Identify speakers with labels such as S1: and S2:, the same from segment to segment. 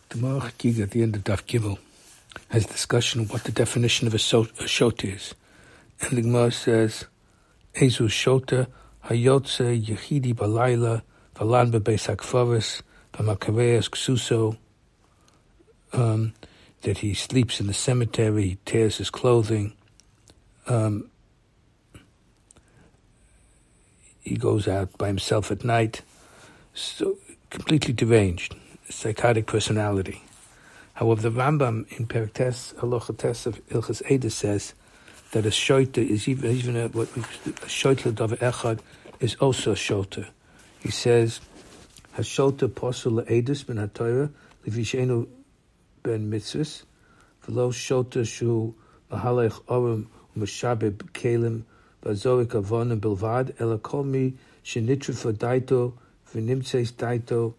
S1: The Marach Giga at the end of Daf Gimel has a discussion of what the definition of a shota is. And the Gemara says, Ezu shota hayotze yechidi balayla valan bebeis hakfaris v'makareas ksuso, that he sleeps in the cemetery, he tears his clothing, he goes out by himself at night, so completely deranged, psychotic personality. However, the Rambam in Perek Tes, Halacha Tes of Ilchas Eidos says that a shota is even a shota l'davar echad is also a shota. He says, "Hashota posul le'edus ben haTorah levishenu ben mitzvus v'lo shota shu mahalech orim u'mashabeb kelim v'azorik avonim bilvad ela kol mi shenitrifa daito v'nimtzeis daito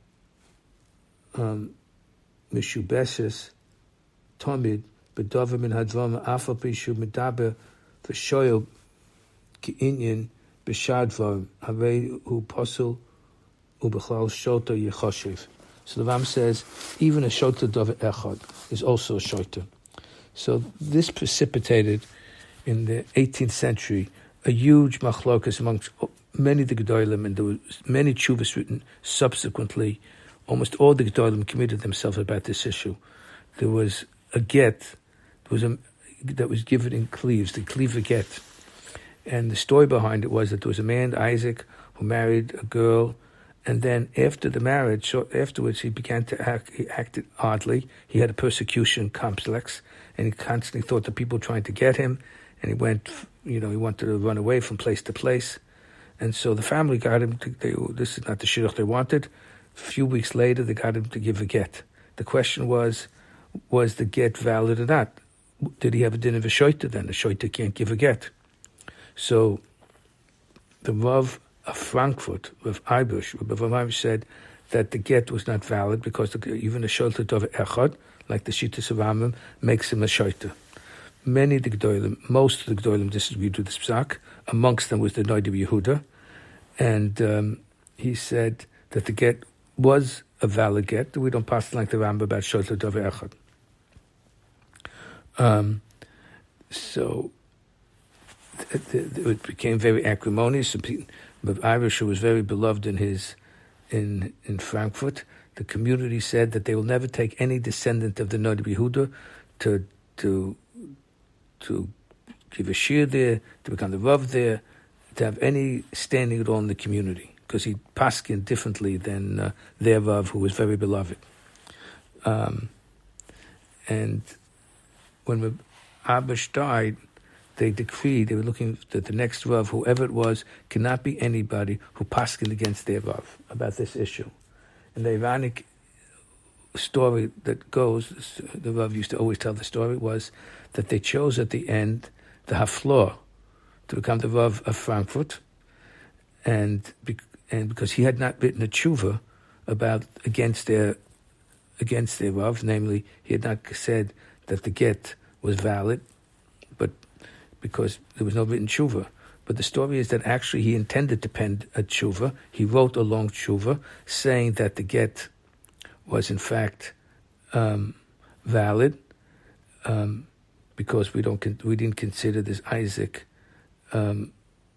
S1: mishubeses tomid b'dover min hadvam afal pishu medaber v'shoyel ki'inyan b'shadvar harei hu posul u'bechlal shota yechoshev." So the Ram says even a shota dover echad is also a shota. So this precipitated in the 18th century a huge machlokas amongst many of the Gedolim, and there were many tshuvas written subsequently. Almost all the Gedolim committed themselves about this issue. There was a get, that was given in Cleves, the Cleaver get. And the story behind it was that there was a man, Isaac, who married a girl, and then after the marriage, afterwards he began to act, he acted oddly. He had a persecution complex, and he constantly thought that people were trying to get him, and he went, he wanted to run away from place to place. And so the family got him, this is not the shidduch they wanted. A few weeks later, they got him to give a get. The question was the get valid or not? Did he have a din of a shoita then? A shoita can't give a get. So the Rav of Frankfurt, Rav Eibush, Rav Eibush said that the get was not valid because even a shoita dover echad, like the Shittas of Rambam, makes him a shoita. Many of the Gedolim, most of the Gedolim disagreed with this psak. Amongst them was the Noda B'Yehuda, and he said that the get was a valid get. We don't pass like the Rambam about shoita dover echad. So it became very acrimonious. But Irish, who was very beloved in Frankfurt, the community said that they will never take any descendant of the Noda B'Yehuda to give a shir there, to become the Rav there, to have any standing at all in the community, because he paskin differently than their Rav, who was very beloved. And when Abish died, they decreed, they were looking that the next Rav, whoever it was, cannot be anybody who paskin against their Rav about this issue. And the ironic story that goes, the Rav used to always tell the story, was that they chose at the end the Haflor to become the Rav of Frankfurt, and because he had not written a tshuva against their Rav, namely he had not said that the get was valid, but because there was no written tshuva. But the story is that actually he intended to pen a tshuva. He wrote a long tshuva saying that the get was in fact valid, because we didn't consider this Isaac to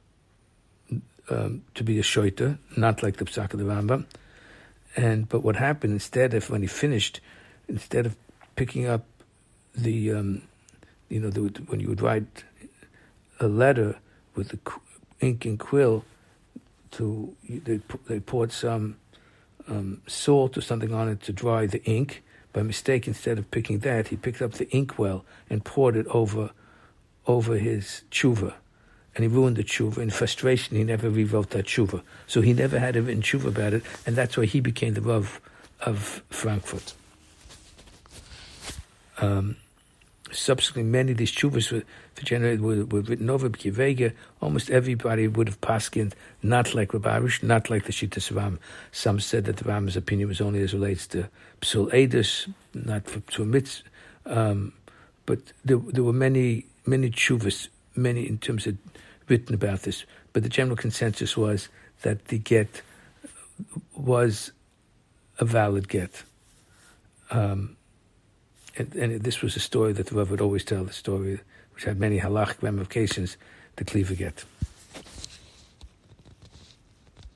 S1: be a shoita, not like the psak of the Rambam. But what happened instead of when he finished, instead of picking up the when you would write a letter with the ink and quill, they poured some salt or something on it to dry the ink. By mistake, instead of picking that, he picked up the inkwell and poured it over his tshuva, and he ruined the tshuva. In frustration, he never rewrote that tshuva, so he never had a written tshuva about it, and that's why he became the Rav of Frankfurt. Subsequently, many of these tshuvas were written over B'Kivega. Almost everybody would have paskined not like Rabbi Arush, not like the Shittas Ram. Some said that the Ram's opinion was only as relates to Psul Edus, not to a mitzvah. But there were many tshuvas, many in terms of written about this. But the general consensus was that the get was a valid get. And this was a story that the Rav would always tell, the story which had many halachic ramifications, the Kli V'Get.